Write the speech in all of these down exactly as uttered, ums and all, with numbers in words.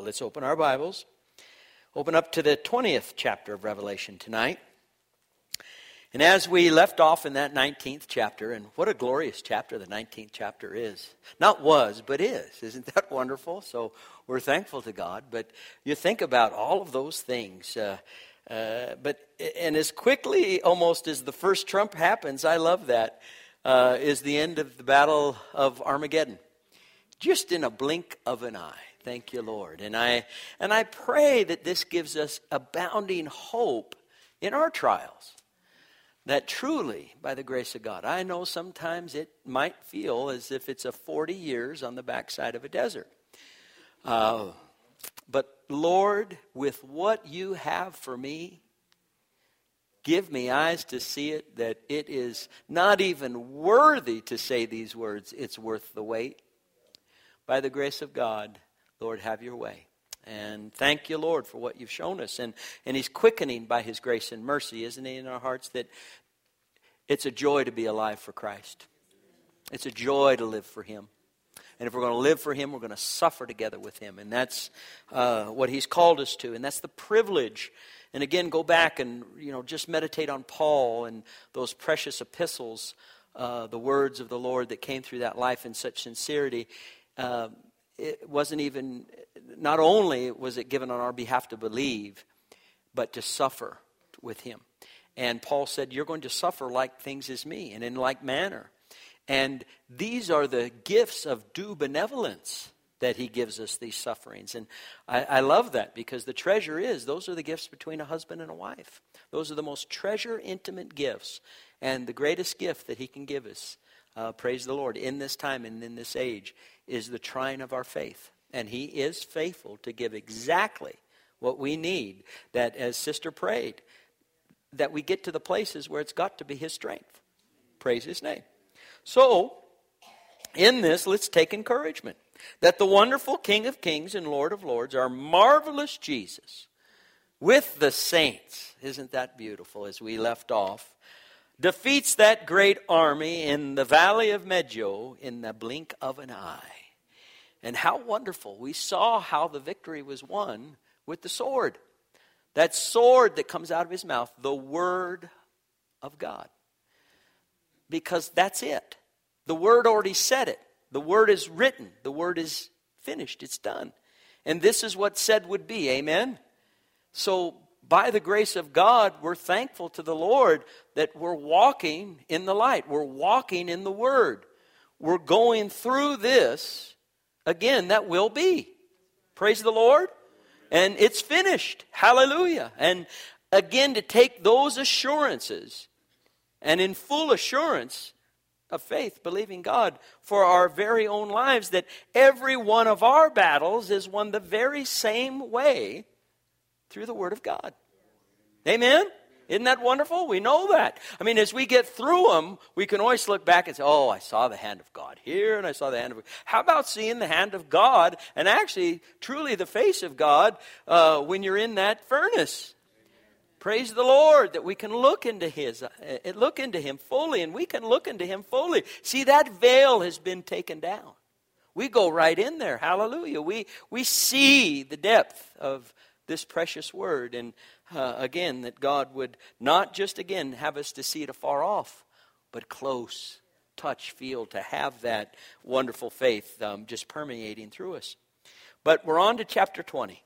let's open our Bibles. Open up to the twentieth chapter of Revelation tonight. And as we left off in that nineteenth chapter, and what a glorious chapter the nineteenth chapter is. Not was, but is. Isn't that wonderful? So we're thankful to God. But you think about all of those things. Uh, uh, but and as quickly almost as the first trump happens, I love that, uh, is the end of the battle of Armageddon. Just in a blink of an eye. Thank you, Lord. And I and I pray that this gives us abounding hope in our trials. That truly, by the grace of God, I know sometimes it might feel as if it's a forty years on the backside of a desert. Uh, but Lord, with what you have for me, give me eyes to see it, that it is not even worthy to say these words. It's worth the wait. By the grace of God, Lord, have your way. And thank you, Lord, for what you've shown us. And, and he's quickening by his grace and mercy, isn't he, in our hearts, that it's a joy to be alive for Christ. It's a joy to live for him. And if we're going to live for him, we're going to suffer together with him. And that's uh, what he's called us to. And that's the privilege. And again, go back and, you know, just meditate on Paul and those precious epistles, uh, the words of the Lord that came through that life in such sincerity. Uh, it wasn't even, not only was it given on our behalf to believe, but to suffer with him. And Paul said, you're going to suffer like things as me, and in like manner. And these are the gifts of due benevolence that he gives us, these sufferings. And I, I love that, because the treasure is, those are the gifts between a husband and a wife. Those are the most treasure intimate gifts. And the greatest gift that he can give us, uh, praise the Lord, in this time and in this age, is the trying of our faith. And he is faithful to give exactly what we need, that as Sister prayed, that we get to the places where it's got to be his strength. Praise his name. So, in this, let's take encouragement that the wonderful King of Kings and Lord of Lords, our marvelous Jesus, with the saints, isn't that beautiful, as we left off, defeats that great army in the valley of Megiddo in the blink of an eye. And how wonderful. We saw how the victory was won with the sword. That sword that comes out of his mouth, the Word of God. Because that's it. The Word already said it. The Word is written. The Word is finished. It's done. And this is what said would be. Amen? So, by the grace of God, we're thankful to the Lord that we're walking in the light. We're walking in the Word. We're going through this, again, that will be. Praise the Lord. And it's finished. Hallelujah. And again, to take those assurances, and in full assurance of faith, believing God for our very own lives, that every one of our battles is won the very same way through the Word of God. Amen? Isn't that wonderful? We know that. I mean, as we get through them, we can always look back and say, oh, I saw the hand of God here, and I saw the hand of God. How about seeing the hand of God, and actually, truly the face of God, uh, when you're in that furnace? Praise the Lord that we can look into His, uh, look into Him fully, and we can look into Him fully. See, that veil has been taken down. We go right in there. Hallelujah. We, we see the depth of this precious Word, and Uh, again, that God would not just, again, have us to see it afar off, but close, touch, feel, to have that wonderful faith um, just permeating through us. But we're on to chapter twenty.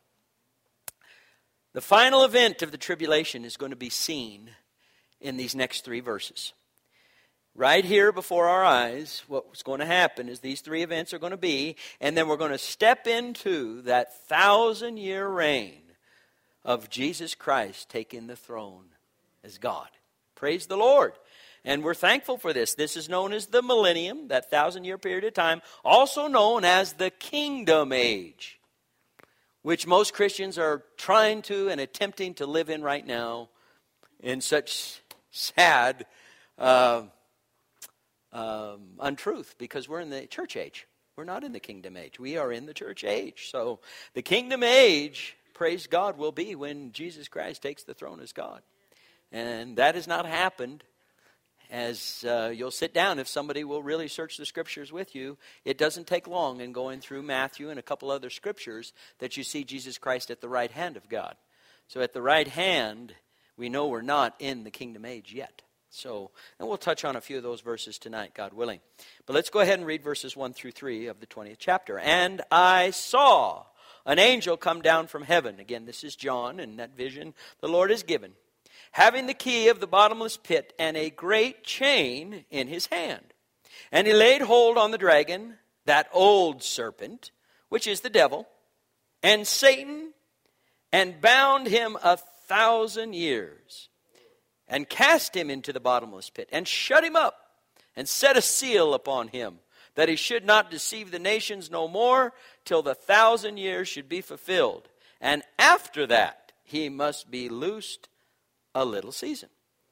The final event of the tribulation is going to be seen in these next three verses. Right here before our eyes, what's going to happen is these three events are going to be, and then we're going to step into that thousand-year reign of Jesus Christ taking the throne as God. Praise the Lord. And we're thankful for this. This is known as the millennium, that thousand-year period of time, also known as the kingdom age, which most Christians are trying to and attempting to live in right now in such sad uh, um, untruth, because we're in the church age. We're not in the kingdom age. We are in the church age. So the kingdom age, praise God, will be when Jesus Christ takes the throne as God. And that has not happened. as uh, you'll sit down, if somebody will really search the Scriptures with you, it doesn't take long in going through Matthew and a couple other Scriptures that you see Jesus Christ at the right hand of God. So at the right hand, we know we're not in the kingdom age yet. So, and we'll touch on a few of those verses tonight, God willing. But let's go ahead and read verses one through three of the twentieth chapter. And I saw an angel come down from heaven. Again, this is John, and that vision the Lord has given, having the key of the bottomless pit and a great chain in his hand. And he laid hold on the dragon, that old serpent, which is the devil, and Satan, and bound him a thousand years, and cast him into the bottomless pit, and shut him up, and set a seal upon him, that he should not deceive the nations no more, till the thousand years should be fulfilled. And after that, he must be loosed a little season.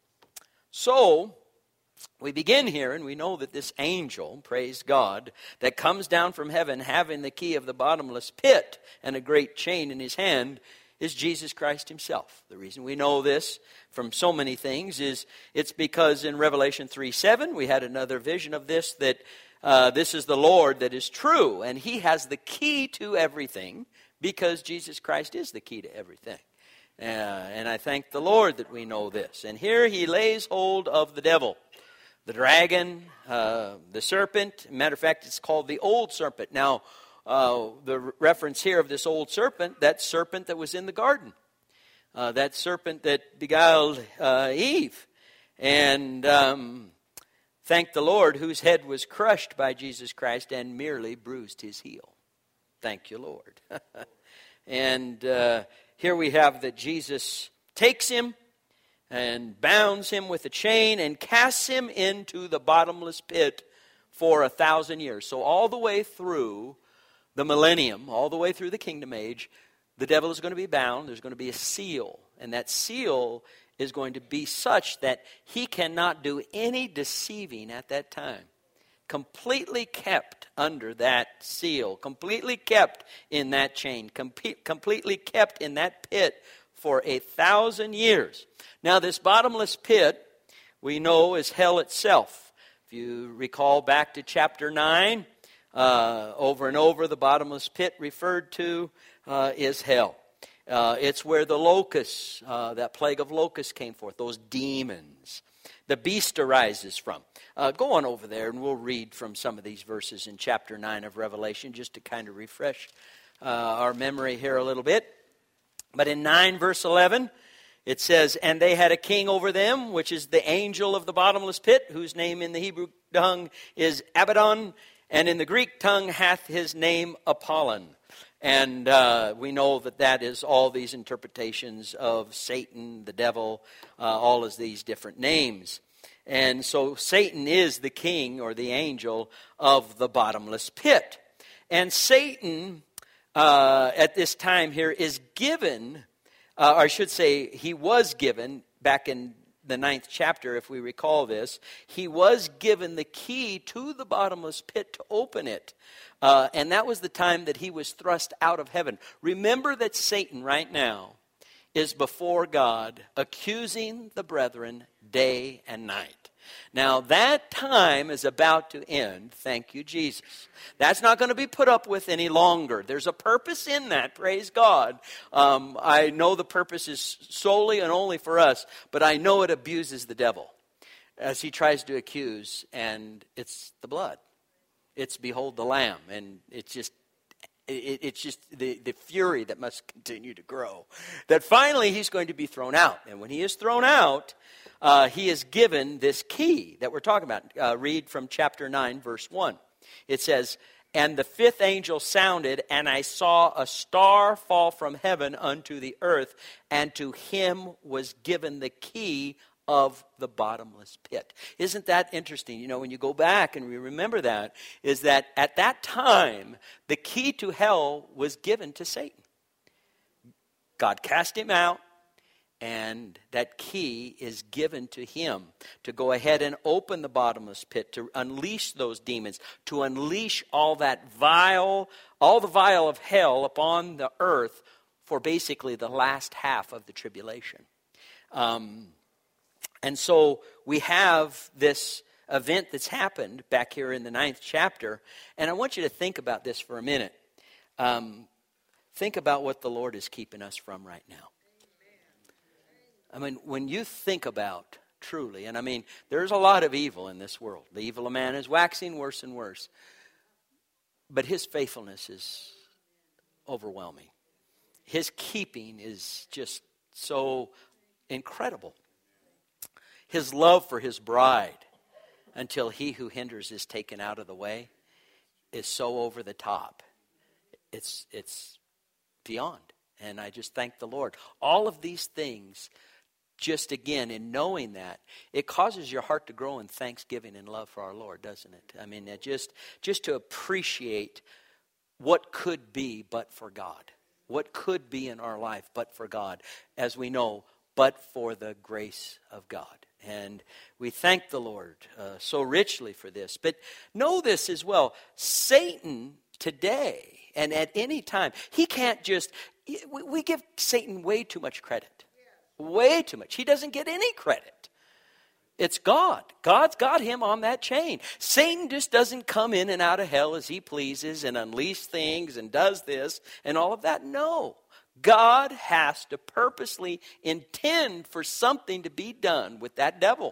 So, we begin here, and we know that this angel, praise God, that comes down from heaven, having the key of the bottomless pit, and a great chain in his hand, is Jesus Christ himself. The reason we know this from so many things is it's because in Revelation three seven we had another vision of this, that uh, this is the Lord that is true, and he has the key to everything, because Jesus Christ is the key to everything. Uh, and I thank the Lord that we know this. And here he lays hold of the devil, the dragon, uh, the serpent. Matter of fact, it's called the old serpent. Now, Uh, the reference here of this old serpent, that serpent that was in the garden. Uh, that serpent that beguiled uh, Eve. And um, thank the Lord, whose head was crushed by Jesus Christ and merely bruised his heel. Thank you, Lord. And uh, here we have that Jesus takes him and bounds him with a chain and casts him into the bottomless pit for a thousand years. So all the way through the millennium, all the way through the kingdom age, the devil is going to be bound. There's going to be a seal. And that seal is going to be such that he cannot do any deceiving at that time. Completely kept under that seal. Completely kept in that chain. Com- completely kept in that pit for a thousand years. Now this bottomless pit, we know, is hell itself. If you recall back to chapter nine, Uh, over and over, the bottomless pit referred to uh, is hell. Uh, it's where the locusts, uh, that plague of locusts came forth, those demons. The beast arises from. Uh, go on over there and we'll read from some of these verses in chapter nine of Revelation just to kind of refresh uh, our memory here a little bit. But in nine verse eleven, it says, "And they had a king over them, which is the angel of the bottomless pit, whose name in the Hebrew tongue is Abaddon, and in the Greek tongue hath his name Apollyon." And uh, we know that that is all these interpretations of Satan, the devil, uh, all of these different names. And so Satan is the king or the angel of the bottomless pit. And Satan, uh, at this time here, is given, uh, or I should say he was given back in the ninth chapter, if we recall this, he was given the key to the bottomless pit to open it. Uh, and that was the time that he was thrust out of heaven. Remember that Satan right now is before God, accusing the brethren day and night. Now that time is about to end, thank you, Jesus. That's not going to be put up with any longer. There's a purpose in that, praise God. Um, I know the purpose is solely and only for us, but I know it abuses the devil as he tries to accuse, and it's the blood. It's behold the Lamb, and it's just It, it's just the, the fury that must continue to grow. That finally he's going to be thrown out. And when he is thrown out, uh, he is given this key that we're talking about. Uh, read from chapter nine, verse one. It says, "And the fifth angel sounded, and I saw a star fall from heaven unto the earth, and to him was given the key of the bottomless pit." Isn't that interesting? You know, when you go back and we remember that, is that at that time, the key to hell was given to Satan. God cast him out, and that key is given to him to go ahead and open the bottomless pit, to unleash those demons, to unleash all that vile, all the vile of hell upon the earth for basically the last half of the tribulation. Um... And so we have this event that's happened back here in the ninth chapter. And I want you to think about this for a minute. Um, think about what the Lord is keeping us from right now. I mean, when you think about truly, and I mean, there's a lot of evil in this world. The evil of man is waxing worse and worse. But his faithfulness is overwhelming. His keeping is just so incredible. His love for his bride, until he who hinders is taken out of the way, is so over the top. It's it's beyond. And I just thank the Lord. All of these things, just again, in knowing that, it causes your heart to grow in thanksgiving and love for our Lord, doesn't it? I mean, it just, just to appreciate what could be but for God. What could be in our life but for God. As we know, but for the grace of God. And we thank the Lord uh, so richly for this. But know this as well. Satan today and at any time, he can't just, we, we give Satan way too much credit. Way too much. He doesn't get any credit. It's God. God's got him on that chain. Satan just doesn't come in and out of hell as he pleases and unleash things and does this and all of that. No. God has to purposely intend for something to be done with that devil.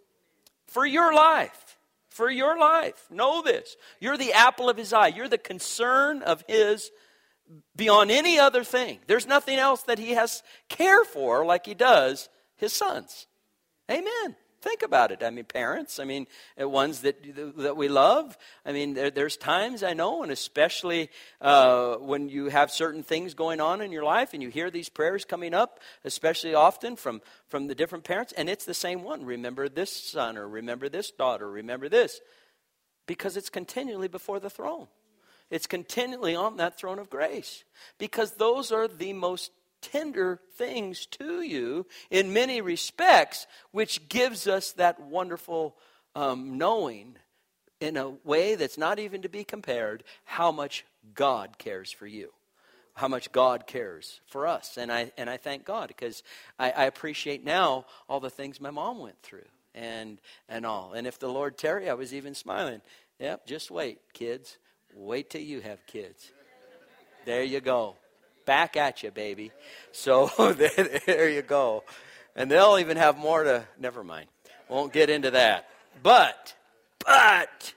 For your life. For your life. Know this. You're the apple of his eye. You're the concern of his beyond any other thing. There's nothing else that he has care for like he does his sons. Amen. Think about it. I mean, parents, I mean, ones that that we love. I mean, there, there's times I know, and especially uh, when you have certain things going on in your life and you hear these prayers coming up, especially often from, from the different parents, and it's the same one. Remember this son, or remember this daughter, remember this. Because it's continually before the throne. It's continually on that throne of grace. Because those are the most tender things to you in many respects, which gives us that wonderful um, knowing in a way that's not even to be compared how much God cares for you, how much God cares for us. And I and I thank God because I, I appreciate now all the things my mom went through and and all. And if the Lord tarry, I was even smiling. Yep, just wait, kids. Wait till you have kids. There you go. Back at you, baby. So there, there you go. And they'll even have more to, never mind. Won't get into that. But, but,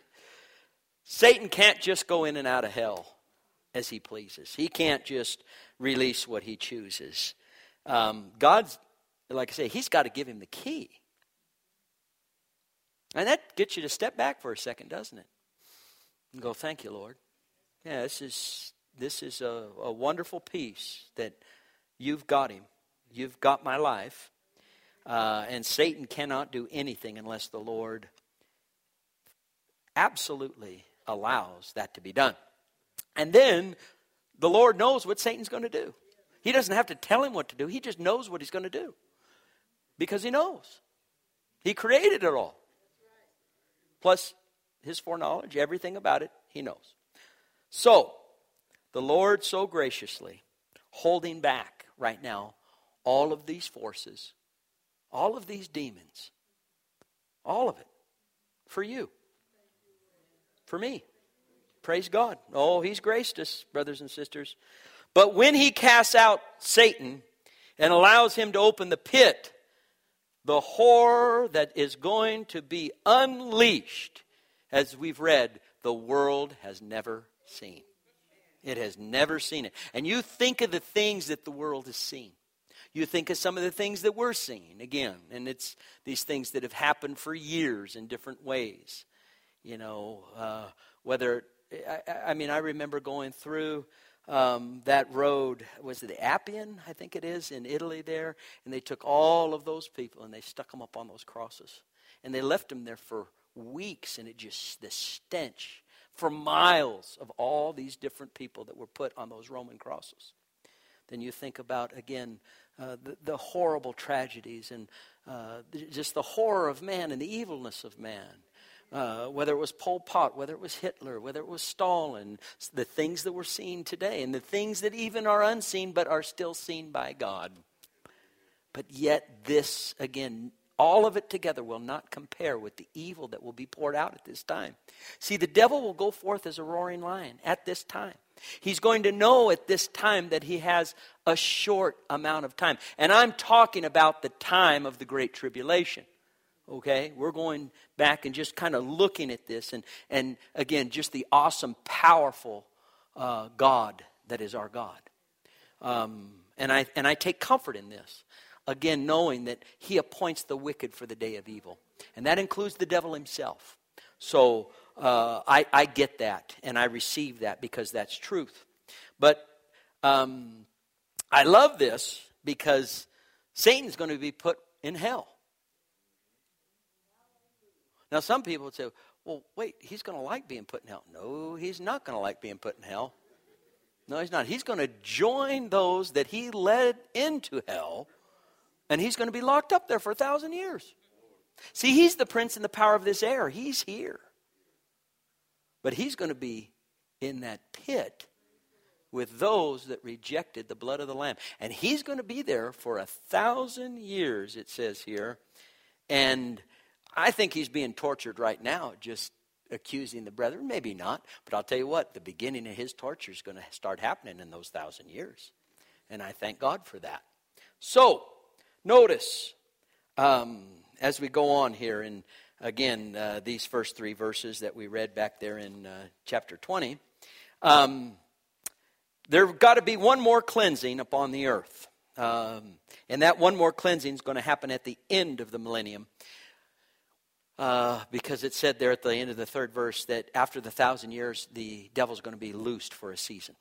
Satan can't just go in and out of hell as he pleases. He can't just release what he chooses. Um, God's, like I say, he's got to give him the key. And that gets you to step back for a second, doesn't it? And go, thank you, Lord. Yeah, this is... This is a, a wonderful piece that you've got him. You've got my life. Uh, and Satan cannot do anything unless the Lord absolutely allows that to be done. And then the Lord knows what Satan's going to do. He doesn't have to tell him what to do. He just knows what he's going to do. Because he knows. He created it all. Plus his foreknowledge, everything about it, he knows. So, the Lord so graciously holding back right now all of these forces, all of these demons, all of it for you, for me. Praise God. Oh, he's graced us, brothers and sisters. But when he casts out Satan and allows him to open the pit, the horror that is going to be unleashed, as we've read, the world has never seen. It has never seen it. And you think of the things that the world has seen. You think of some of the things that we're seeing, again. And it's these things that have happened for years in different ways. You know, uh, whether, I, I mean, I remember going through um, that road, was it the Appian, I think it is, in Italy there. And they took all of those people and they stuck them up on those crosses. And they left them there for weeks, and it just, the stench for miles of all these different people that were put on those Roman crosses. Then you think about, again, uh, the, the horrible tragedies and uh, just the horror of man and the evilness of man. Uh, whether it was Pol Pot, whether it was Hitler, whether it was Stalin, the things that we're seeing today, and the things that even are unseen but are still seen by God. But yet this, again, all of it together will not compare with the evil that will be poured out at this time. See, the devil will go forth as a roaring lion at this time. He's going to know at this time that he has a short amount of time. And I'm talking about the time of the Great Tribulation. Okay? We're going back and just kind of looking at this. And, and again, just the awesome, powerful uh, God that is our God. Um, and I and I take comfort in this. Again, knowing that he appoints the wicked for the day of evil. And that includes the devil himself. So uh, I, I get that, and I receive that because that's truth. But um, I love this because Satan's going to be put in hell. Now, some people would say, well, wait, he's going to like being put in hell. No, he's not going to like being put in hell. No, he's not. He's going to join those that he led into hell. And he's going to be locked up there for a thousand years. See, he's the prince and the power of this air. He's here. But he's going to be in that pit with those that rejected the blood of the Lamb. And he's going to be there for a thousand years, it says here. And I think he's being tortured right now, just accusing the brethren. Maybe not. But I'll tell you what, the beginning of his torture is going to start happening in those thousand years. And I thank God for that. So, notice, um, as we go on here, and again, uh, these first three verses that we read back there in uh, chapter twenty, um, there's got to be one more cleansing upon the earth. Um, and that one more cleansing is going to happen at the end of the millennium. Uh, because it said there at the end of the third verse that after the thousand years, the devil's going to be loosed for a season.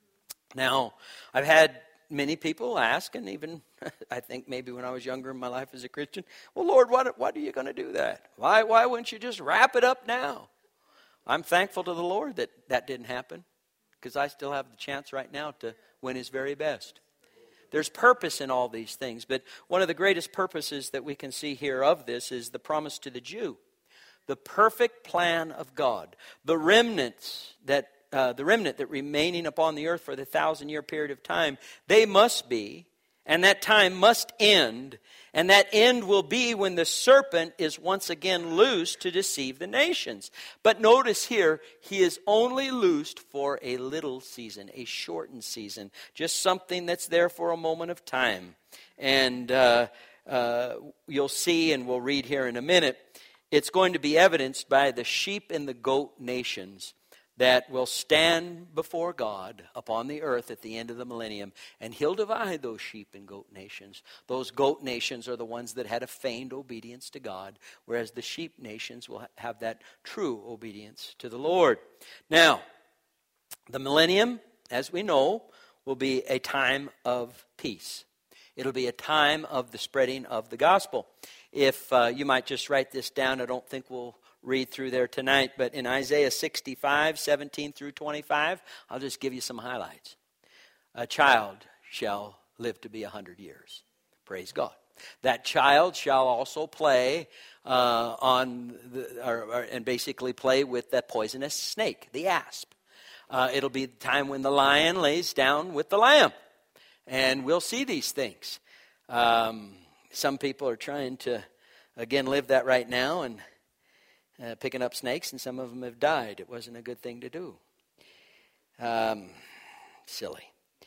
Now, I've had many people ask, and even I think maybe when I was younger in my life as a Christian, well, Lord, why, why are you going to do that? Why, why wouldn't you just wrap it up now? I'm thankful to the Lord that that didn't happen, because I still have the chance right now to win his very best. There's purpose in all these things, but one of the greatest purposes that we can see here of this is the promise to the Jew. The perfect plan of God. The remnants that Uh, the remnant that remaining upon the earth for the thousand year period of time, they must be, and that time must end, and that end will be when the serpent is once again loosed to deceive the nations. But notice here, he is only loosed for a little season, a shortened season, just something that's there for a moment of time. And uh, uh, you'll see, and we'll read here in a minute, it's going to be evidenced by the sheep and the goat nations that will stand before God upon the earth at the end of the millennium, and he'll divide those sheep and goat nations. Those goat nations are the ones that had a feigned obedience to God, whereas the sheep nations will have that true obedience to the Lord. Now, the millennium, as we know, will be a time of peace. It'll be a time of the spreading of the gospel. If uh, you might just write this down, I don't think we'll read through there tonight, but in Isaiah sixty-five, seventeen through twenty-five, I'll just give you some highlights. A child shall live to be a hundred years. Praise God. That child shall also play uh, on the, or, or, and basically play with that poisonous snake, the asp. Uh, it'll be the time when the lion lays down with the lamb, and we'll see these things. Um, some people are trying to again live that right now, and Uh, picking up snakes, and some of them have died. It wasn't a good thing to do. Um, silly.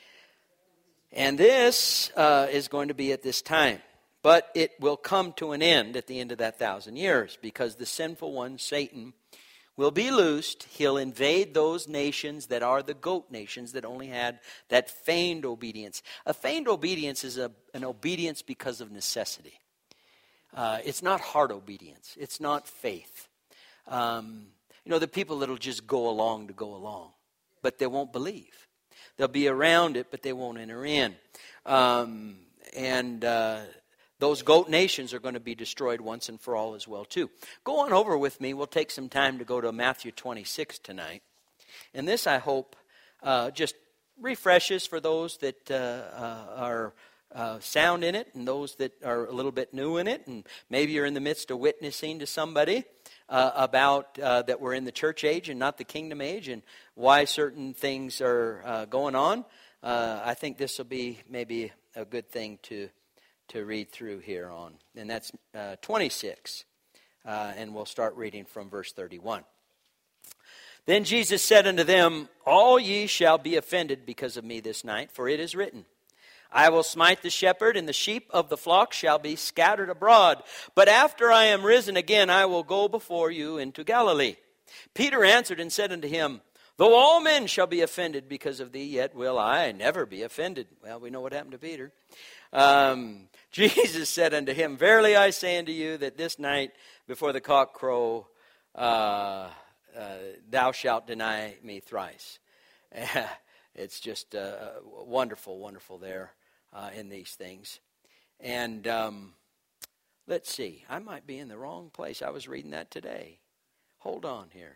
And this uh, is going to be at this time. But it will come to an end at the end of that thousand years, because the sinful one, Satan, will be loosed. He'll invade those nations that are the goat nations that only had that feigned obedience. A feigned obedience is a, an obedience because of necessity. Uh, it's not heart obedience. It's not faith. Um, you know, the people that will just go along to go along, but they won't believe. They'll be around it, but they won't enter in. Um, and uh, those goat nations are going to be destroyed once and for all as well, too. Go on over with me. We'll take some time to go to Matthew twenty-six tonight. And this, I hope, uh, just refreshes for those that uh, uh, are uh, sound in it, and those that are a little bit new in it. And maybe you're in the midst of witnessing to somebody Uh, about uh, that we're in the church age and not the kingdom age, and why certain things are uh, going on. Uh, I think this will be maybe a good thing to to read through here on. And that's uh, twenty-six. Uh, and we'll start reading from verse thirty-one. Then Jesus said unto them, All ye shall be offended because of me this night, for it is written, I will smite the shepherd, and the sheep of the flock shall be scattered abroad. But after I am risen again, I will go before you into Galilee. Peter answered and said unto him, Though all men shall be offended because of thee, yet will I never be offended. Well, we know what happened to Peter. Um, Jesus said unto him, Verily I say unto you, that this night before the cock crow, uh, uh, thou shalt deny me thrice. It's just uh, wonderful, wonderful there. Uh, in these things. And um, let's see. I might be in the wrong place. I was reading that today. Hold on here.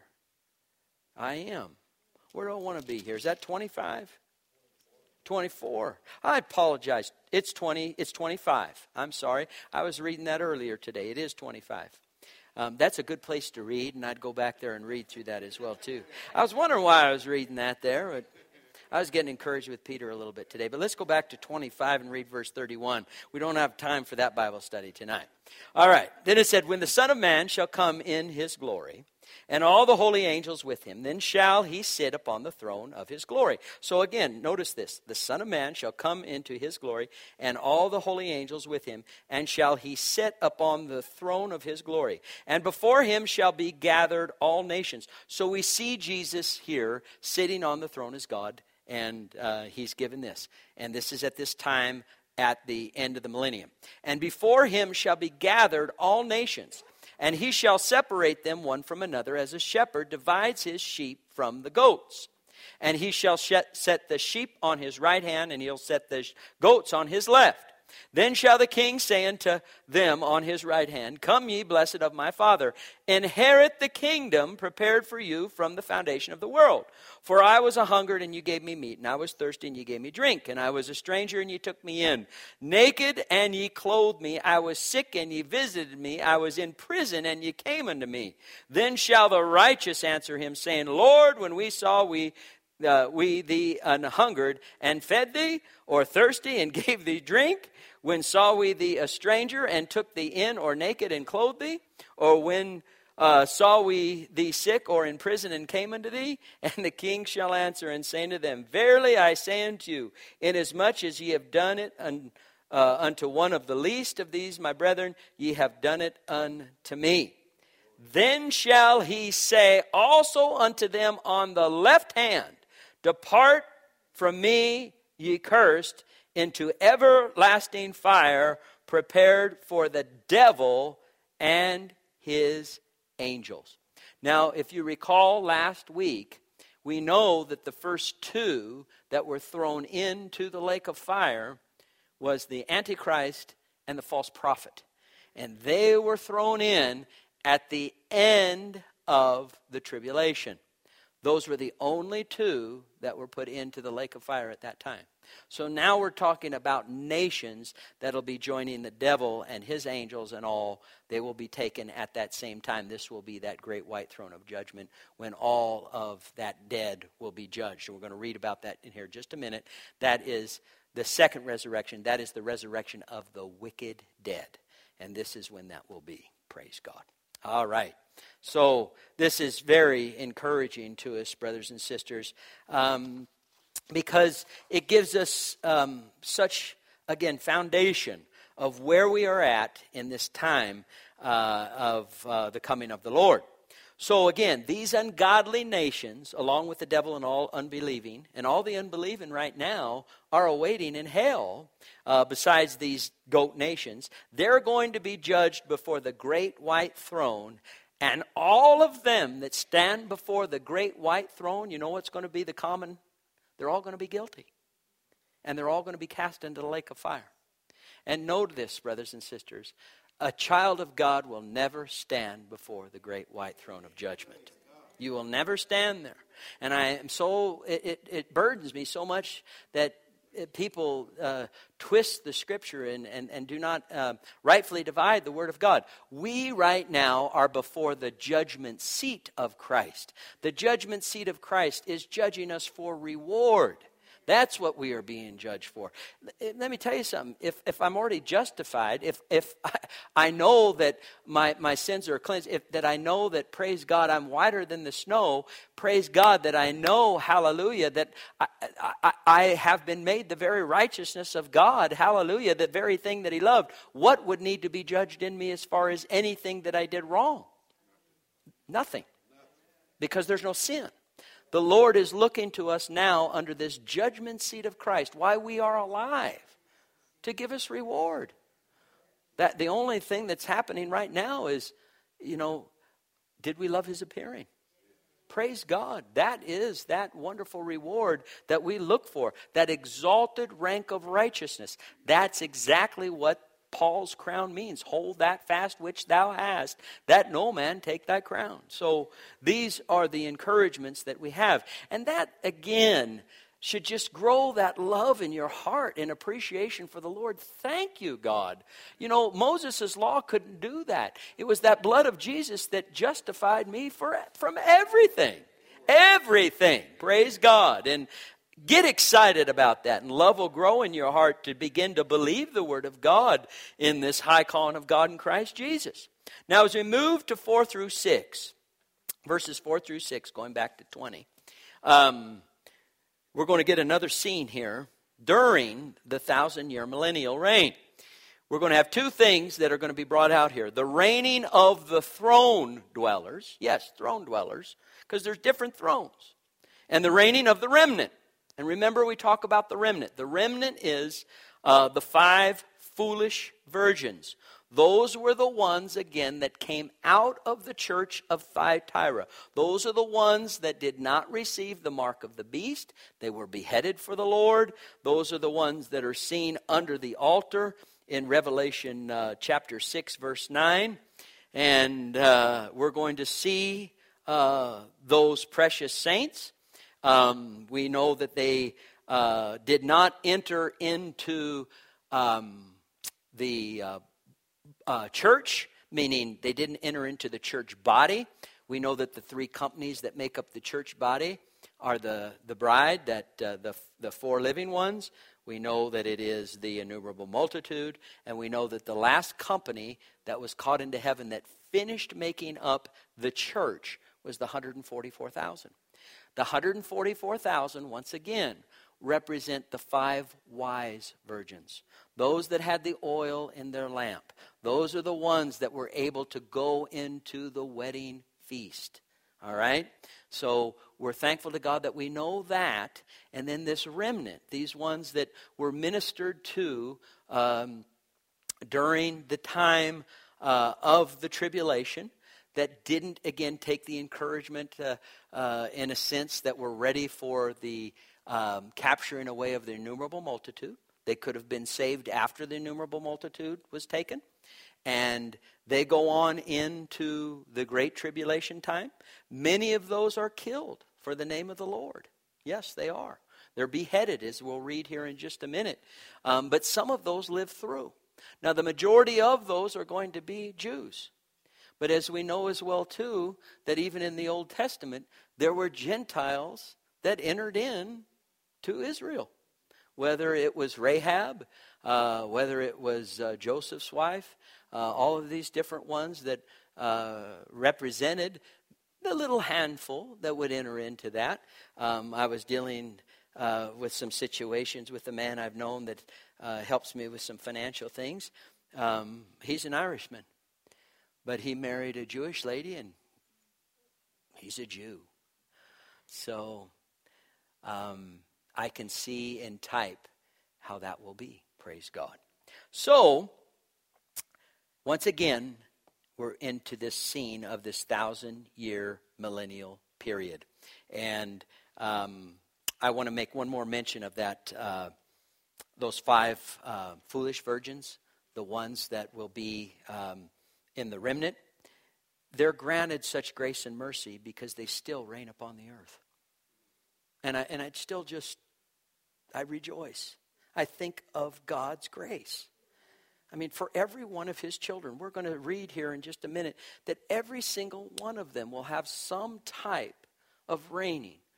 I am. Where do I want to be here? Is that twenty-five? twenty-four. I apologize. It's twenty. It's twenty-five. I'm sorry. I was reading that earlier today. It is twenty-five. Um, that's a good place to read, and I'd go back there and read through that as well, too. I was wondering why I was reading that there, but I was getting encouraged with Peter a little bit today. But let's go back to twenty-five and read verse thirty-one. We don't have time for that Bible study tonight. All right. Then it said, When the Son of Man shall come in his glory, and all the holy angels with him, then shall he sit upon the throne of his glory. So again, notice this. The Son of Man shall come into his glory, and all the holy angels with him, and shall he sit upon the throne of his glory. And before him shall be gathered all nations. So we see Jesus here sitting on the throne as God. And uh, he's given this. And this is at this time at the end of the millennium. And before him shall be gathered all nations. And he shall separate them one from another, as a shepherd divides his sheep from the goats. And he shall set the sheep on his right hand, and he'll set the goats on his left. Then shall the king say unto them on his right hand, Come ye, blessed of my Father, inherit the kingdom prepared for you from the foundation of the world. For I was a hungered, and you gave me meat, and I was thirsty, and you gave me drink, and I was a stranger, and ye took me in. Naked, and ye clothed me. I was sick, and ye visited me. I was in prison, and ye came unto me. Then shall the righteous answer him, saying, Lord, when we saw we Uh, we thee an hungered and fed thee, or thirsty and gave thee drink? When saw we thee a stranger and took thee in, or naked and clothed thee? Or when uh, saw we thee sick or in prison and came unto thee? And the king shall answer and say unto them, Verily I say unto you, inasmuch as ye have done it un, uh, unto one of the least of these my brethren, ye have done it unto me. Then shall he say also unto them on the left hand, Depart from me, ye cursed, into everlasting fire, prepared for the devil and his angels. Now, if you recall last week, we know that the first two that were thrown into the lake of fire was the Antichrist and the false prophet. And they were thrown in at the end of the tribulation. Those were the only two that were put into the lake of fire at that time. So now we're talking about nations that'll be joining the devil and his angels and all. They will be taken at that same time. This will be that great white throne of judgment when all of that dead will be judged. And we're going to read about that in here in just a minute. That is the second resurrection. That is the resurrection of the wicked dead. And this is when that will be. Praise God. All right. So this is very encouraging to us, brothers and sisters, um, because it gives us um, such, again, foundation of where we are at in this time uh, of uh, the coming of the Lord. So again, these ungodly nations, along with the devil and all unbelieving, and all the unbelieving right now are awaiting in hell, uh, besides these goat nations, they're going to be judged before the great white throne. And all of them that stand before the great white throne, you know what's going to be the common? They're all going to be guilty. And they're all going to be cast into the lake of fire. And note this, brothers and sisters, a child of God will never stand before the great white throne of judgment. You will never stand there. And I am so, it, it, it burdens me so much that people uh, twist the scripture and, and, and do not uh, rightfully divide the word of God. We right now are before the judgment seat of Christ. The judgment seat of Christ is judging us for reward. That's what we are being judged for. Let me tell you something. If if I'm already justified, if if I, I know that my, my sins are cleansed, if that I know that, praise God, I'm whiter than the snow, praise God, that I know, hallelujah, that I, I, I have been made the very righteousness of God, hallelujah, the very thing that he loved, what would need to be judged in me as far as anything that I did wrong? Nothing. Because there's no sin. The Lord is looking to us now under this judgment seat of Christ, why we are alive, to give us reward. That the only thing that's happening right now is, you know, did we love his appearing? Praise God. That is that wonderful reward that we look for, that exalted rank of righteousness. That's exactly what Paul's crown means. Hold that fast which thou hast, that no man take thy crown. So these are the encouragements that we have. And that, again, should just grow that love in your heart and appreciation for the Lord. Thank you, God. You know, Moses' law couldn't do that. It was that blood of Jesus that justified me for, from everything. Everything. Praise God. And get excited about that, and love will grow in your heart to begin to believe the word of God in this high calling of God in Christ Jesus. Now, as we move to four through six, verses four through six, going back to twenty, um, we're going to get another scene here during the thousand-year millennial reign. We're going to have two things that are going to be brought out here. The reigning of the throne dwellers, yes, throne dwellers, because there's different thrones, and the reigning of the remnant. And remember, we talk about the remnant. The remnant is uh, the five foolish virgins. Those were the ones, again, that came out of the church of Thyatira. Those are the ones that did not receive the mark of the beast. They were beheaded for the Lord. Those are the ones that are seen under the altar in Revelation uh, chapter six, verse nine. And uh, we're going to see uh, those precious saints. Um, we know that they uh, did not enter into um, the uh, uh, church, meaning they didn't enter into the church body. We know that the three companies that make up the church body are the, the bride, that uh, the, the four living ones. We know that it is the innumerable multitude. And we know that the last company that was caught into heaven that finished making up the church was the one hundred forty-four thousand. The one hundred forty-four thousand, once again, represent the five wise virgins. Those that had the oil in their lamp. Those are the ones that were able to go into the wedding feast. All right? So we're thankful to God that we know that. And then this remnant, these ones that were ministered to um, during the time uh, of the tribulation, that didn't, again, take the encouragement uh, uh, in a sense that were ready for the um, capturing away of the innumerable multitude. They could have been saved after the innumerable multitude was taken. And they go on into the great tribulation time. Many of those are killed for the name of the Lord. Yes, they are. They're beheaded, as we'll read here in just a minute. Um, but some of those live through. Now, the majority of those are going to be Jews. But as we know as well, too, that even in the Old Testament, there were Gentiles that entered in to Israel. Whether it was Rahab, uh, whether it was uh, Joseph's wife, uh, all of these different ones that uh, represented the little handful that would enter into that. Um, I was dealing uh, with some situations with a man I've known that uh, helps me with some financial things. Um, he's an Irishman. But he married a Jewish lady, and he's a Jew. So um, I can see and type how that will be. Praise God. So, once again, we're into this scene of this thousand-year millennial period. And um, I want to make one more mention of that, uh, those five uh, foolish virgins, the ones that will be Um, in the remnant. They're granted such grace and mercy because they still reign upon the earth. And I and I still just, I rejoice. I think of God's grace. I mean, for every one of his children, we're going to read here in just a minute, that every single one of them will have some type of reigning,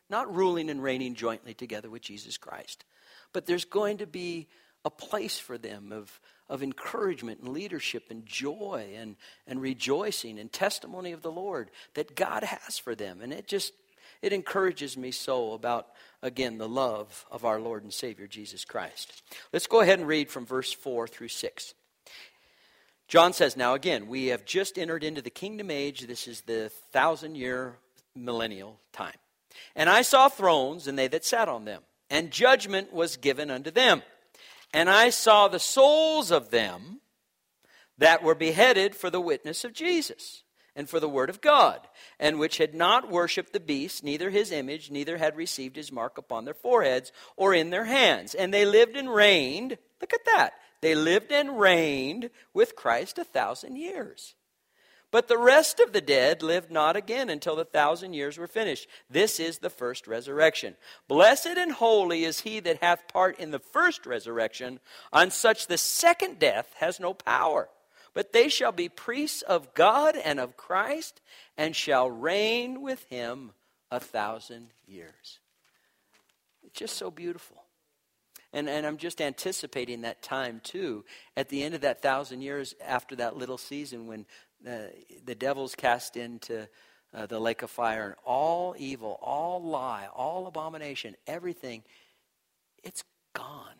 not ruling and reigning jointly together with Jesus Christ. But there's going to be a place for them of, of encouragement and leadership and joy and, and rejoicing and testimony of the Lord that God has for them. And it just, it encourages me so about, again, the love of our Lord and Savior Jesus Christ. Let's go ahead and read from verse four through six. John says, now again, we have just entered into the kingdom age. This is the thousand-year millennial time. And I saw thrones, and they that sat on them, and judgment was given unto them. And I saw the souls of them that were beheaded for the witness of Jesus, and for the word of God, and which had not worshipped the beast, neither his image, neither had received his mark upon their foreheads or in their hands. And they lived and reigned, look at that, they lived and reigned with Christ a thousand years. But the rest of the dead lived not again until the thousand years were finished. This is the first resurrection. Blessed and holy is he that hath part in the first resurrection. On such the second death has no power. But they shall be priests of God and of Christ, and shall reign with him a thousand years. It's just so beautiful. And, and I'm just anticipating that time too. At the end of that thousand years, after that little season when uh, the devil's cast into uh, the lake of fire, and all evil, all lie, all abomination, everything, it's gone.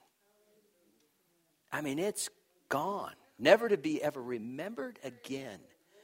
I mean, it's gone. Never to be ever remembered again.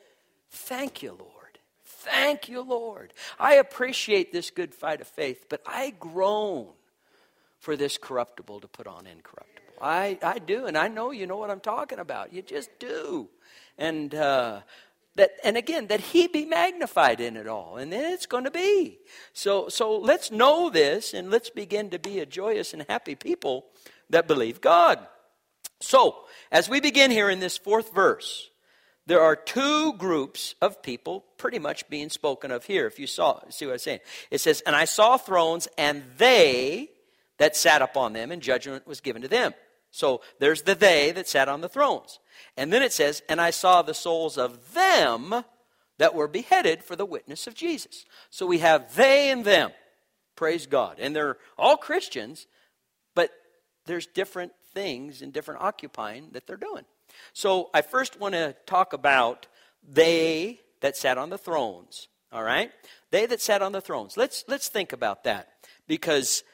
Thank you, Lord. Thank you, Lord. I appreciate this good fight of faith, but I groan for this corruptible to put on incorruptible. I, I do, and I know you know what I'm talking about. You just do. And uh, that, and again, that he be magnified in it all. And then it's going to be. So, so let's know this, and let's begin to be a joyous and happy people that believe God. So, as we begin here in this fourth verse, there are two groups of people pretty much being spoken of here. If you saw, see what I'm saying? It says, and I saw thrones, and they that sat upon them, and judgment was given to them. So there's the they that sat on the thrones. And then it says, and I saw the souls of them that were beheaded for the witness of Jesus. So we have they and them. Praise God. And they're all Christians, but there's different things and different occupying that they're doing. So I first want to talk about they that sat on the thrones. All right? They that sat on the thrones. Let's let's think about that, because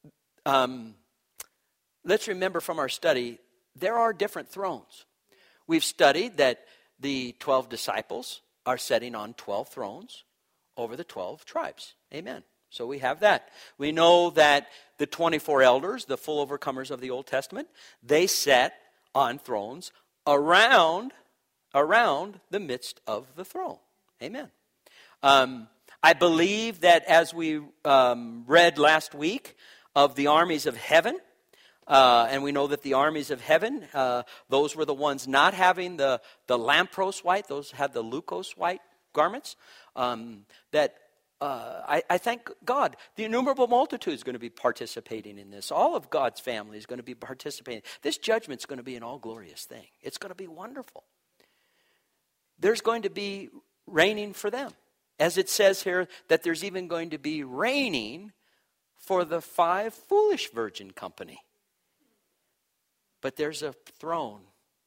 um, let's remember from our study, there are different thrones. We've studied that the twelve disciples are sitting on twelve thrones over the twelve tribes. Amen. So we have that. We know that the twenty-four elders, the full overcomers of the Old Testament, they sat on thrones around, around the midst of the throne. Amen. Um, I believe that as we um, read last week of the armies of heaven, uh, and we know that the armies of heaven, uh, those were the ones not having the, the lampros white, those had the leukos white garments, um, that Uh, I, I thank God. The innumerable multitude is going to be participating in this. All of God's family is going to be participating. This judgment is going to be an all-glorious thing. It's going to be wonderful. There's going to be reigning for them. As it says here, that there's even going to be reigning for the five foolish virgin company. But there's a throne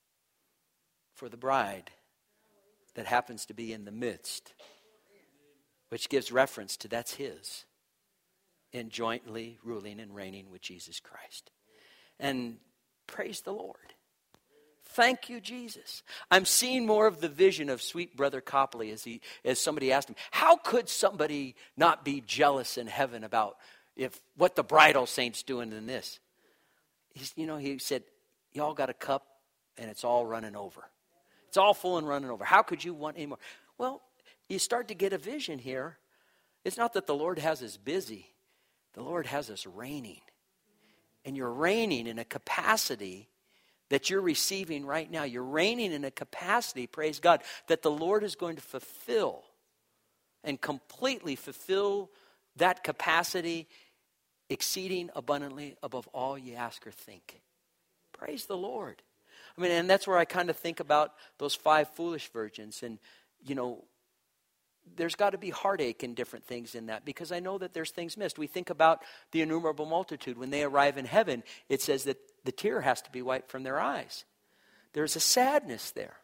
for the bride that happens to be in the midst, which gives reference to that's his, in jointly ruling and reigning with Jesus Christ. And praise the Lord. Thank you, Jesus. I'm seeing more of the vision of sweet Brother Copley as he, as somebody asked him, how could somebody not be jealous in heaven about if what the bridal saint's doing in this? He's, you know, he said, y'all got a cup and it's all running over. It's all full and running over. How could you want any more? Well, you start to get a vision here. It's not that the Lord has us busy. The Lord has us reigning. And you're reigning in a capacity that you're receiving right now. You're reigning in a capacity, praise God, that the Lord is going to fulfill and completely fulfill that capacity, exceeding abundantly above all you ask or think. Praise the Lord. I mean, and that's where I kind of think about those five foolish virgins. And, you know, there's got to be heartache and different things in that, because I know that there's things missed. We think about the innumerable multitude. When they arrive in heaven, it says that the tear has to be wiped from their eyes. There's a sadness there.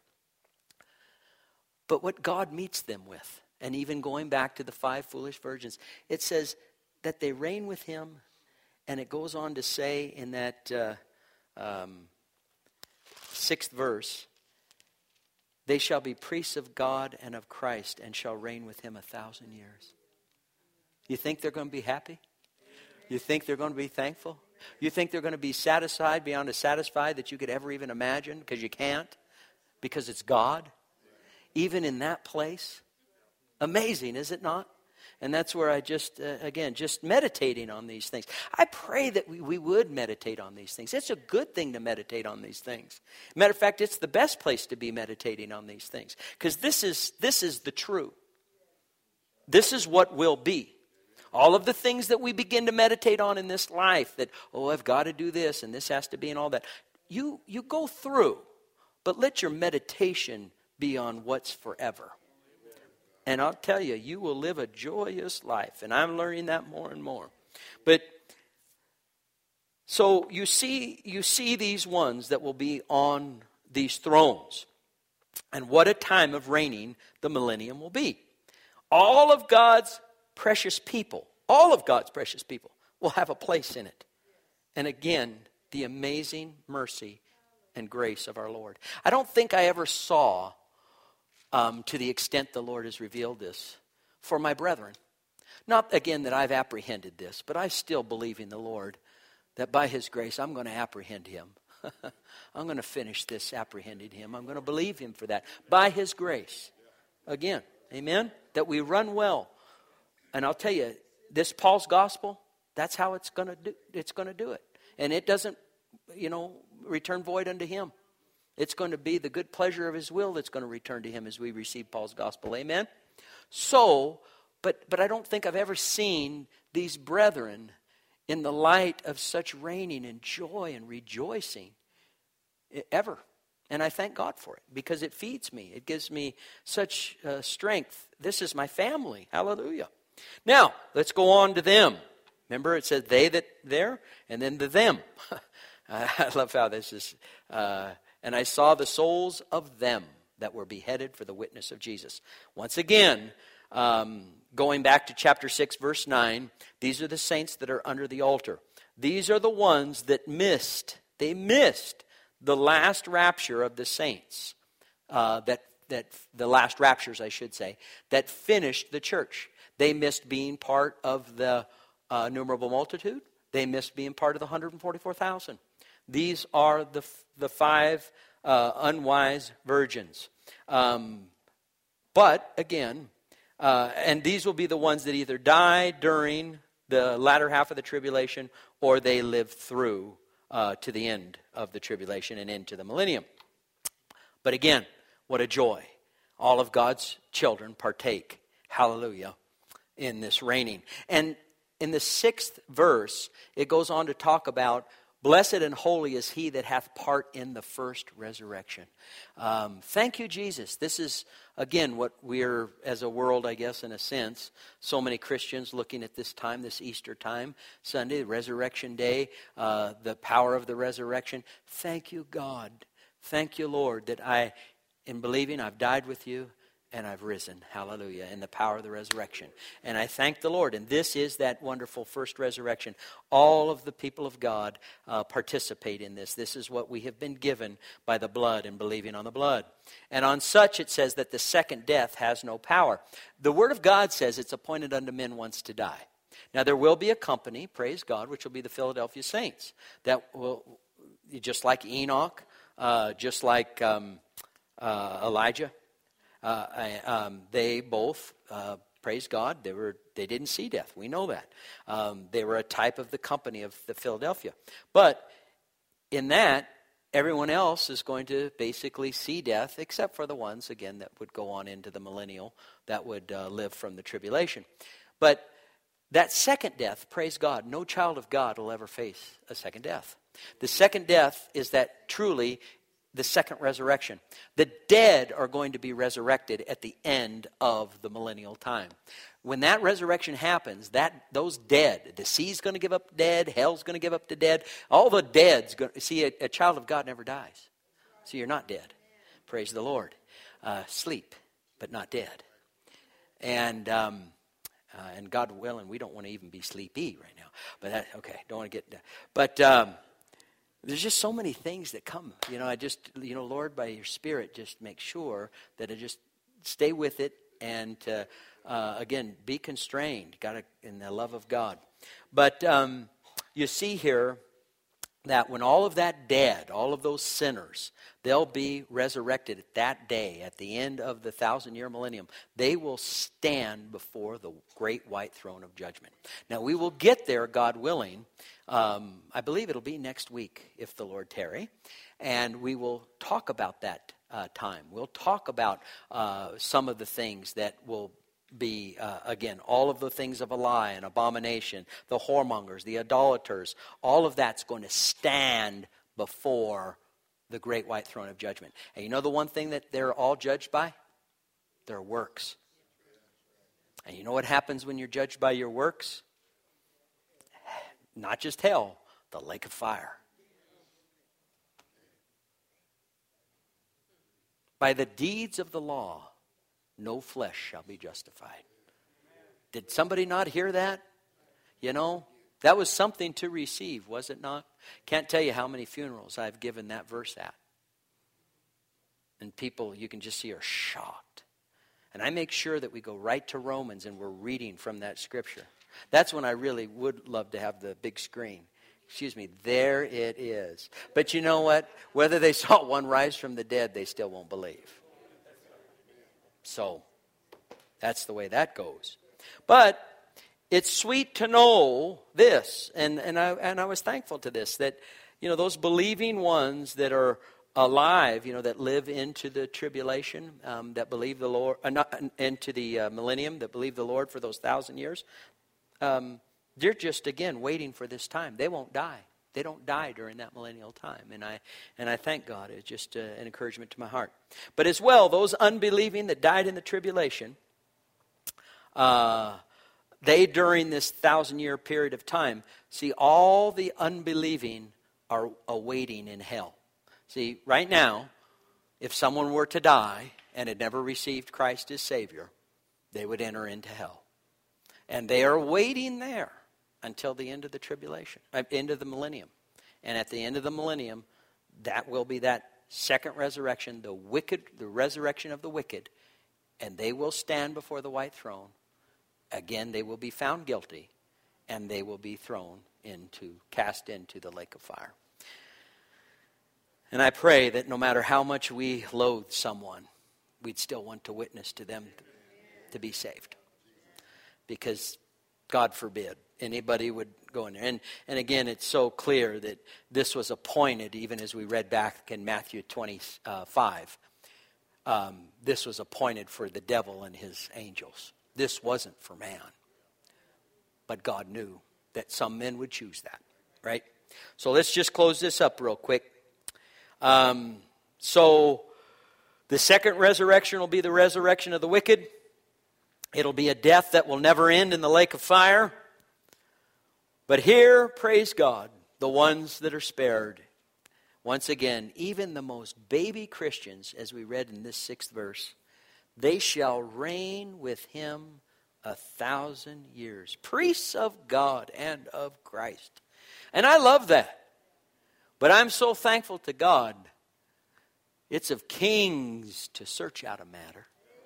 But what God meets them with, and even going back to the five foolish virgins, it says that they reign with him, and it goes on to say in that uh, um, sixth verse, they shall be priests of God and of Christ, and shall reign with him a thousand years. You think they're going to be happy? You think they're going to be thankful? You think they're going to be satisfied beyond a satisfied that you could ever even imagine? Because you can't. Because it's God. Even in that place. Amazing, is it not? And that's where I just, uh, again, just meditating on these things. I pray that we, we would meditate on these things. It's a good thing to meditate on these things. Matter of fact, it's the best place to be meditating on these things. Because this is, this is the true. This is what will be. All of the things that we begin to meditate on in this life, that, oh, I've got to do this, and this has to be, and all that. You, you go through, but let your meditation be on what's forever. And I'll tell you, you will live a joyous life. And I'm learning that more and more. But so you see, you see these ones that will be on these thrones. And what a time of reigning the millennium will be. All of God's precious people, all of God's precious people will have a place in it. And again, the amazing mercy and grace of our Lord. I don't think I ever saw, um, to the extent the Lord has revealed this, for my brethren. Not, again, that I've apprehended this, but I still believe in the Lord that by his grace I'm going to apprehend him. I'm going to finish this apprehending him. I'm going to believe him for that. By his grace. Again, amen? That we run well. And I'll tell you, this Paul's gospel, that's how it's going to do, it's going to do it. And it doesn't, you know, return void unto him. It's going to be the good pleasure of his will that's going to return to him as we receive Paul's gospel. Amen? So, but but I don't think I've ever seen these brethren in the light of such reigning and joy and rejoicing ever. And I thank God for it, because it feeds me. It gives me such uh, strength. This is my family. Hallelujah. Now, let's go on to them. Remember, it says they that there, and then the them. I love how this is. Uh, and I saw the souls of them that were beheaded for the witness of Jesus. Once again, um, going back to chapter six, verse nine, these are the saints that are under the altar. These are the ones that missed, they missed the last rapture of the saints, uh, that, that the last raptures, I should say, that finished the church. They missed being part of the uh, innumerable multitude. They missed being part of the one hundred forty-four thousand. These are the the five uh, unwise virgins. Um, but, again, uh, and these will be the ones that either die during the latter half of the tribulation, or they live through uh, to the end of the tribulation and into the millennium. But again, what a joy. All of God's children partake, hallelujah, in this reigning. And in the sixth verse, it goes on to talk about, blessed and holy is he that hath part in the first resurrection. Um, thank you, Jesus. This is, again, what we're, as a world, I guess, in a sense, so many Christians looking at this time, this Easter time, Sunday, Resurrection Day, uh, the power of the resurrection. Thank you, God. Thank you, Lord, that I, in believing, I've died with you, and I've risen, hallelujah, in the power of the resurrection. And I thank the Lord. And this is that wonderful first resurrection. All of the people of God uh, participate in this. This is what we have been given by the blood and believing on the blood. And on such it says that the second death has no power. The Word of God says it's appointed unto men once to die. Now there will be a company, praise God, which will be the Philadelphia saints. That will, just like Enoch, uh, just like um, uh, Elijah, Uh, I, um, they both, uh, praise God, they were they didn't see death. We know that. Um, they were a type of the company of the Philadelphia. But in that, everyone else is going to basically see death, except for the ones, again, that would go on into the millennial, that would uh, live from the tribulation. But that second death, praise God, no child of God will ever face a second death. The second death is that truly the second resurrection. The dead are going to be resurrected at the end of the millennial time. When that resurrection happens, that those dead, the sea's going to give up dead, hell's going to give up the dead, all the dead's going to, see, a, a child of God never dies. So you're not dead. Praise the Lord. Uh, sleep, but not dead. And um, uh, and God willing, we don't want to even be sleepy right now. But that, okay, don't want to get, but um, there's just so many things that come. You know, I just, you know, Lord, by your Spirit, just make sure that I just stay with it and, uh, uh, again, be constrained, got to, in the love of God. But um, you see here that when all of that dead, all of those sinners, they'll be resurrected at that day, at the end of the thousand-year millennium. They will stand before the great white throne of judgment. Now, we will get there, God willing. Um, I believe it'll be next week, if the Lord tarry. And we will talk about that uh, time. We'll talk about uh, some of the things that will be, uh, again, all of the things of a lie and abomination, the whoremongers, the idolaters, all of that's going to stand before the great white throne of judgment. And you know the one thing that they're all judged by? Their works. And you know what happens when you're judged by your works? Not just hell, the lake of fire. By the deeds of the law, no flesh shall be justified. Did somebody not hear that? You know, that was something to receive, was it not? Can't tell you how many funerals I've given that verse at. And people, you can just see, are shocked. And I make sure that we go right to Romans and we're reading from that scripture. That's when I really would love to have the big screen. Excuse me, there it is. But you know what? Whether they saw one rise from the dead, they still won't believe. So, that's the way that goes. But it's sweet to know this, and, and, I, and I was thankful to this, that, you know, those believing ones that are alive, you know, that live into the tribulation, um, that believe the Lord, uh, not, into the uh, millennium, that believe the Lord for those thousand years, um, they're just, again, waiting for this time. They won't die. They don't die during that millennial time. And I and I thank God. It's just uh, an encouragement to my heart. But as well, those unbelieving that died in the tribulation, uh, they, during this thousand-year period of time, see, all the unbelieving are awaiting in hell. See, right now, if someone were to die and had never received Christ as Savior, they would enter into hell. And they are waiting there until the end of the tribulation, uh, end of the millennium. And at the end of the millennium, that will be that second resurrection, the wicked, the resurrection of the wicked, and they will stand before the white throne. Again, they will be found guilty, and they will be thrown into, cast into the lake of fire. And I pray that no matter how much we loathe someone, we'd still want to witness to them to, to be saved. Because, God forbid, anybody would go in there. And, and again, it's so clear that this was appointed, even as we read back in Matthew twenty-five. Um, this was appointed for the devil and his angels. This wasn't for man. But God knew that some men would choose that, right? So let's just close this up real quick. Um, so the second resurrection will be the resurrection of the wicked. It'll be a death that will never end in the lake of fire. But here, praise God, the ones that are spared. Once again, even the most baby Christians, as we read in this sixth verse, they shall reign with him a thousand years. Priests of God and of Christ. And I love that. But I'm so thankful to God. It's of kings to search out a matter.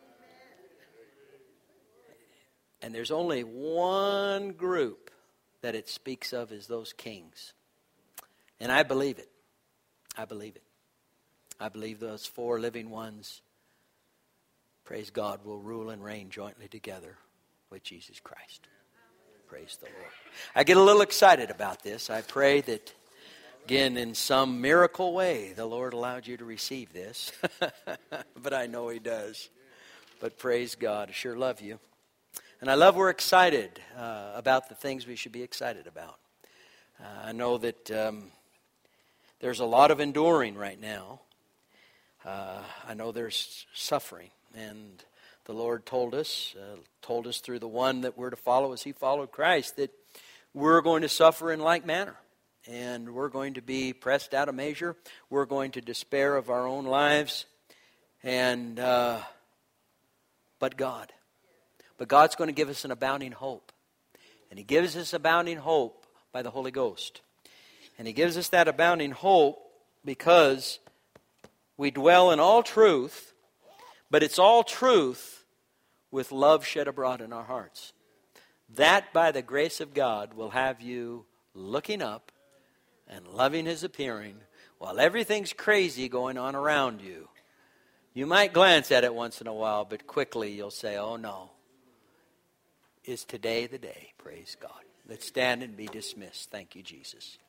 And there's only one group that it speaks of as those kings. And I believe it. I believe it. I believe those four living ones, praise God, will rule and reign jointly together with Jesus Christ. Praise the Lord. I get a little excited about this. I pray that, again, in some miracle way, the Lord allowed you to receive this. But I know He does. But praise God. I sure love you. And I love we're excited uh, about the things we should be excited about. Uh, I know that um, there's a lot of enduring right now. Uh, I know there's suffering, and the Lord told us, uh, told us through the one that we're to follow as He followed Christ, that we're going to suffer in like manner. And we're going to be pressed out of measure. We're going to despair of our own lives. And, uh, but God. But God's going to give us an abounding hope. And He gives us abounding hope by the Holy Ghost. And He gives us that abounding hope because we dwell in all truth, but it's all truth with love shed abroad in our hearts. That, by the grace of God, will have you looking up and loving His appearing while everything's crazy going on around you. You might glance at it once in a while, but quickly you'll say, oh no. Is today the day? Praise God. Let's stand and be dismissed. Thank you, Jesus.